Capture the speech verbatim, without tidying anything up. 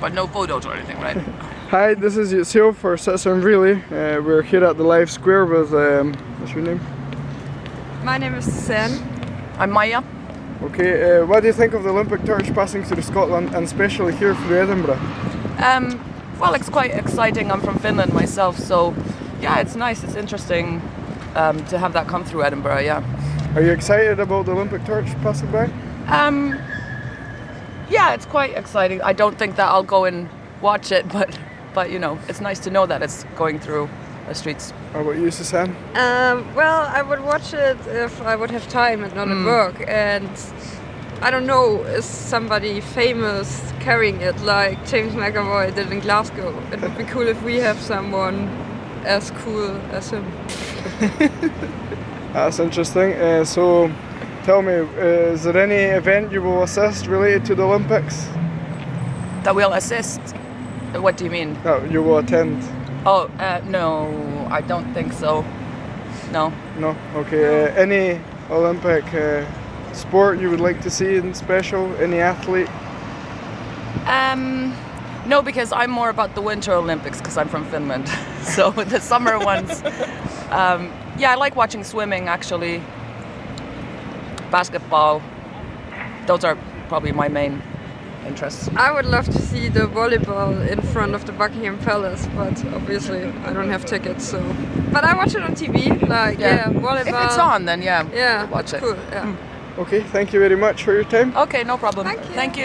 but no photos or anything, right? Hi, this is Yusio for Citizen Relay. Uh, we're here at the Live Square with, um, what's your name? My name is Sen. I'm Maya. Okay, uh, what do you think of the Olympic torch passing through Scotland and especially here through Edinburgh? Um, well, it's quite exciting. I'm from Finland myself, so yeah, it's nice, it's interesting um, to have that come through Edinburgh, yeah. Are you excited about the Olympic torch passing by? Um, yeah, it's quite exciting. I don't think that I'll go and watch it, but, but you know, it's nice to know that it's going through the streets. How about you, Suzanne? Um, well, I would watch it if I would have time and not Mm. at work. And I don't know, is somebody famous carrying it like James McAvoy did in Glasgow? It would be cool if we have someone as cool as him. That's interesting. Uh, so, tell me, uh, is there any event you will assist related to the Olympics? That will assist? What do you mean? That you will attend? Oh, uh, no, I don't think so. No. No? Okay. Uh, any Olympic uh, sport you would like to see in special? Any athlete? Um, no, because I'm more about the Winter Olympics because I'm from Finland. So the summer ones, um, yeah, I like watching swimming actually. Basketball, those are probably my main interests. I would love to see the volleyball in front of the Buckingham Palace, but obviously I don't have tickets, so. But I watch it on T V, like, yeah, yeah volleyball. If it's on, then yeah, yeah, watch it. Cool, yeah. Okay, thank you very much for your time. Okay, no problem. Thank you. Thank you.